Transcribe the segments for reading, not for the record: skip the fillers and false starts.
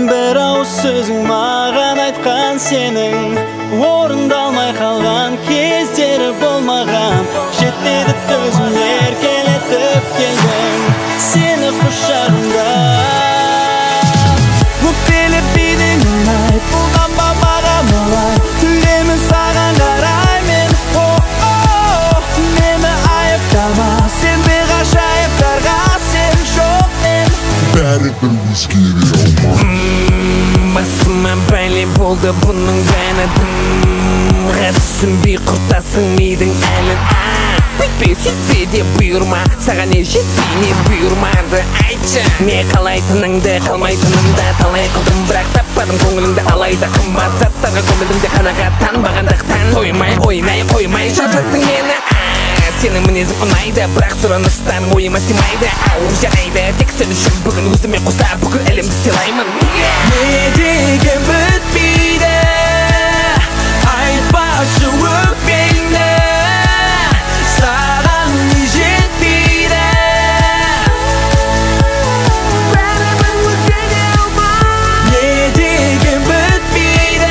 бір ауыз сөзің маған айтқан сенің орындалмай қалған кездері болмаған. Жетпеді төзім еркелетіп келдім сені құшағымда. Өкпелеп бидің ұнайды болған ба маған олай. Түлемін саған қарай мен. Мені айыптама, сен ғажайыптарға сен жоқ мен. Бәрібір өзгере алмай. Басыма бәле болды бұның бәрі түсінбей құртасың мидың әлін. Сөйтпе деп бұйырма, саған не жетпей не бұйырмады айтшы. Не қалайтыныңды қалмайтынымда талай қылдым, бірақ таппадым көңіліңді алайда. Қымбат заттарға көңілімде қанағаттанбағандықтан тоймай ойнай қоймай жаттың мені. Сенің мінезің ұнайды, бірақ сұраныстан ойыма сыймайды. Ауыр жарайды, тек сен үшін бүгін өзіме қоса бүкіл әлемді сыйлаймын. Не деген бітпейді, айтпашы өкпеңді. Саған не жетпейді, бәрібір өзгере алмай. Не деген бітпейді,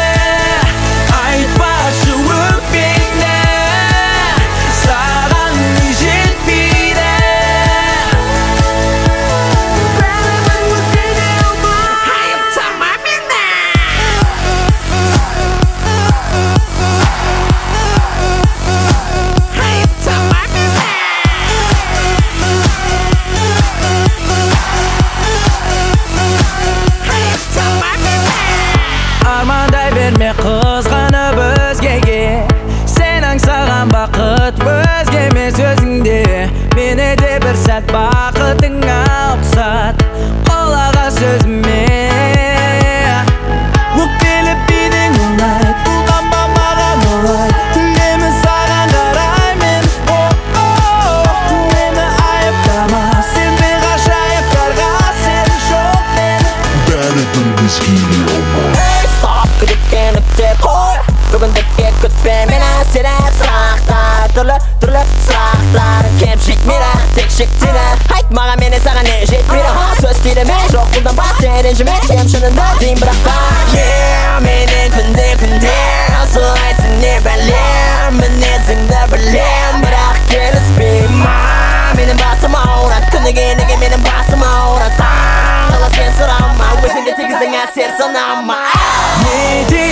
айтпашы өкпеңді. Саған не жетпейді, бәрібір өзгере алмай. Айыптама мені. Айыптама мені. Айыптама мені. Армандай берме қызғанып өзгеге, сен аңсаған бақыт өзге емес өзіңде. Мені де бір сәт бақытыңа ұқсат, қолаға сөзіме. Өкпелеп бидің ұнайды болған ба маған олай. Түлемін саған қарай мен. Мені айыптама, сен ғажайыптарға сен жоқ мен. Бәрібір өзгере алмай. Stop күдіктеніп те қой, бүгіндікке күтпе мені. Сені сұрақтар, түрлі сұрақтар кеп жетмейді, тек шектейді. Айт маған мені саған не жетпейді. Сөз тиді ме, жоқ қолданба сен ренжіме. Сен шынында дейін бірақ та менен күнде осылайсың не бәлем. Мінезіңді білем, бірақ келіспеймін. Менің басым ауырады, күніге неге менің басым ауырады. Тағыла сен сұрама, өзіңде тигіздің әсер санама. Не